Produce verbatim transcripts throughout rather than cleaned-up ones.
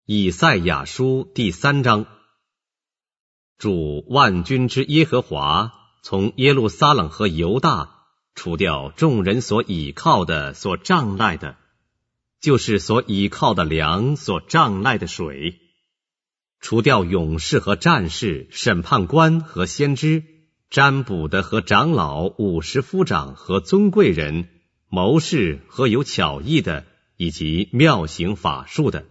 以赛亚书第三章。主万军之耶和华从耶路撒冷和犹大除掉众人所倚靠的、所仗赖的，就是所倚靠的粮、所仗赖的水，除掉勇士和战士、审判官和先知、占卜的和长老、五十夫长和尊贵人、谋士和有巧艺的，以及妙行法术的。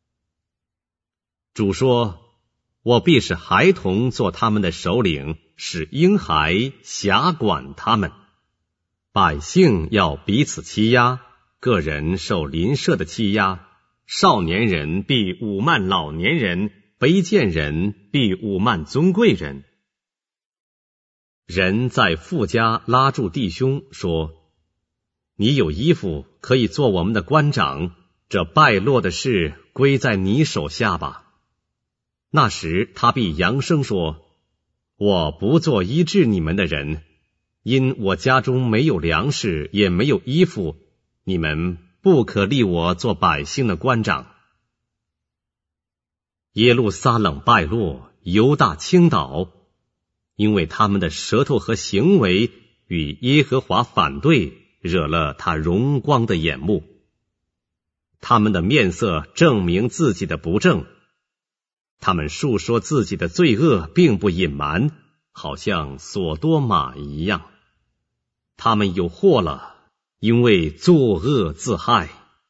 主说，我必使孩童做他们的首领，使婴孩辖管他们。百姓要彼此欺压，个人受邻舍的欺压，少年人必侮慢老年人，卑贱人必侮慢尊贵人。人在父家拉住弟兄说，你有衣服可以做我们的官长，这败落的事归在你手下吧。那时他必扬声说，我不做医治你们的人，因我家中没有粮食，也没有衣服，你们不可立我做百姓的官长。耶路撒冷败落，犹大倾倒，因为他们的舌头和行为与耶和华反对，惹了他荣光的眼目。他们的面色证明自己的不正，他们述说自己的罪恶，并不隐瞒，好像索多玛一样。他们有祸了，因为作恶自害。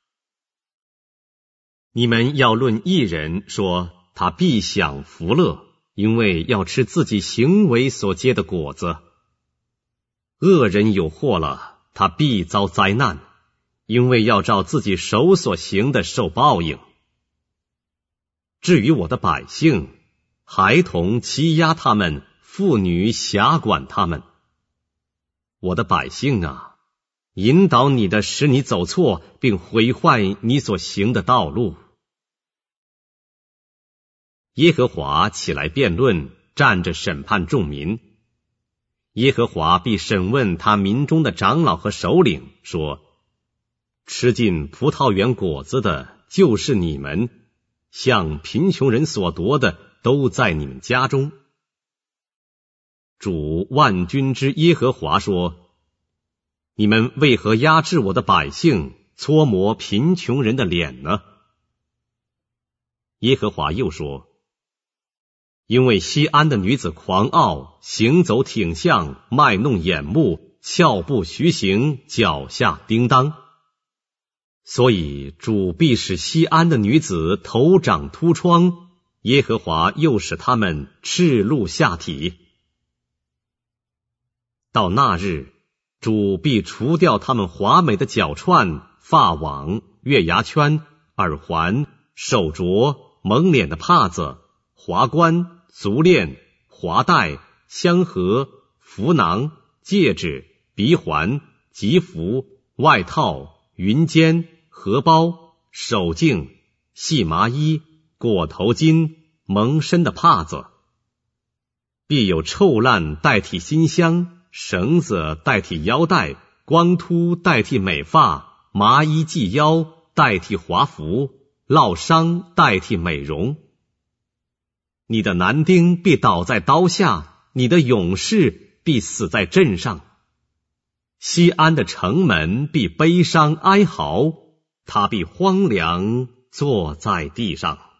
你们要论义人，说他必享福乐，因为要吃自己行为所结的果子。恶人有祸了，他必遭灾难，因为要照自己手所行的受报应。至于我的百姓，孩童欺压他们，妇女辖管他们。我的百姓啊，引导你的使你走错，并毁坏你所行的道路。耶和华起来辩论，站着审判众民。耶和华必审问他民中的长老和首领，说，吃尽葡萄园果子的就是你们，向贫穷人所夺的都在你们家中。主万军之耶和华说，你们为何压制我的百姓，搓磨贫穷人的脸呢？耶和华又说，因为西安的女子狂傲，行走挺项，卖弄眼目，翘步徐行，脚下叮当，所以主必使西安的女子头长秃疮，耶和华又使他们赤露下体。到那日，主必除掉他们华美的脚串、发网、月牙圈、耳环、手镯、蒙脸的帕子、华冠、足链、华带、香盒、符囊、戒指、鼻环、吉服、外套、云肩、荷包、手镜、细麻衣、裹头巾、蒙身的帕子。必有臭烂代替馨香，绳子代替腰带，光秃代替美发，麻衣系腰代替华服，烙伤代替美容。你的男丁必倒在刀下，你的勇士必死在阵上。西安的城门必悲伤哀嚎，他必荒凉坐在地上。